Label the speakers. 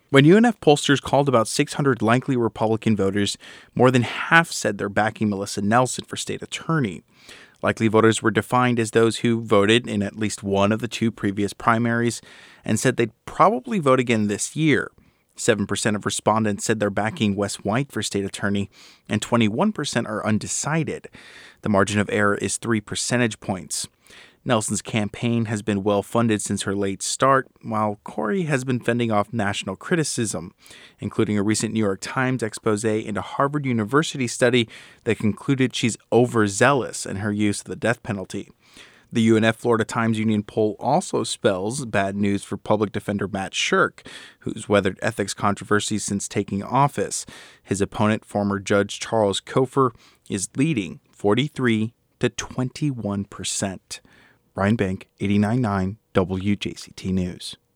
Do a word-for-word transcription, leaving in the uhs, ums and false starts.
Speaker 1: When U N F pollsters called about six hundred likely Republican voters, more than half said they're backing Melissa Nelson for state attorney. Likely voters were defined as those who voted in at least one of the two previous primaries and said they'd probably vote again this year. seven percent of respondents said they're backing Wes White for state attorney, and twenty-one percent are undecided. The margin of error is three percentage points. Nelson's campaign has been well-funded since her late start, while Corey has been fending off national criticism, including a recent New York Times expose into Harvard University study that concluded she's overzealous in her use of the death penalty. The U N F Florida Times Union poll also spells bad news for public defender Matt Shirk, who's weathered ethics controversies since taking office. His opponent, former Judge Charles Cofer, is leading forty-three to twenty-one percent. Brian Bank, eighty-nine point nine W J C T News.